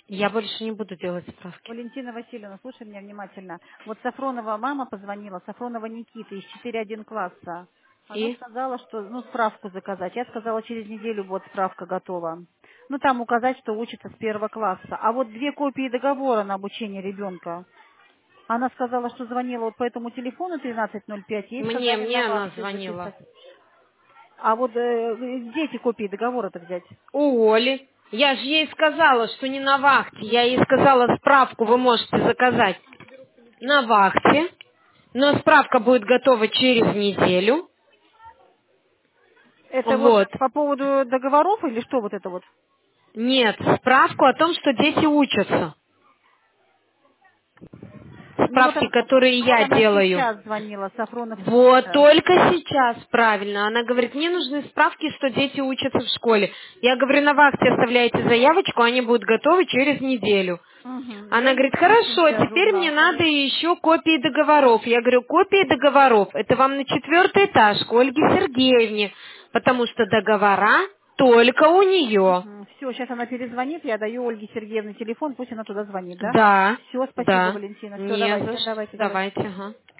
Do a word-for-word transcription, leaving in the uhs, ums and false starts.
Я больше не буду делать справки. Валентина Васильевна, слушай меня внимательно. Вот Сафронова мама позвонила, Сафронова Никита из четыре один класса. Она И? сказала, что, ну, справку заказать. Я сказала, через неделю будет справка готова. Ну, там указать, что учится с первого класса. А вот две копии договора на обучение ребенка. Она сказала, что звонила вот по этому телефону тринадцать ноль пять, ей Мне, сказали мне на она вахте звонила. записать. А вот э, где эти копии договора-то взять? У Оли. Я же ей сказала, что не на вахте. Я ей сказала, справку вы можете заказать на вахте, но справка будет готова через неделю. Это вот Вот. по поводу договоров или что вот это вот? Нет, справку о том, что дети учатся. Ну вот, Справки, он- которые вот я она делаю. сейчас звонила, Сафронов Вот, Никита. только сейчас, правильно. Она говорит, мне нужны справки, что дети учатся в школе. Я говорю, на вахте оставляйте заявочку, они будут готовы через неделю. Угу. Я Она ей говорит, вышлю хорошо, сейчас теперь мне журнал. надо еще копии договоров. Я говорю, копии договоров, это вам на четвертый этаж к Ольге Сергеевне, потому что договора только у нее. Угу. Все, сейчас она перезвонит, я даю Ольге Сергеевне телефон, пусть она туда звонит, да? Да, Все, спасибо, да, Валентина. Все, не давайте, за что. давайте, давайте. Давайте, ага.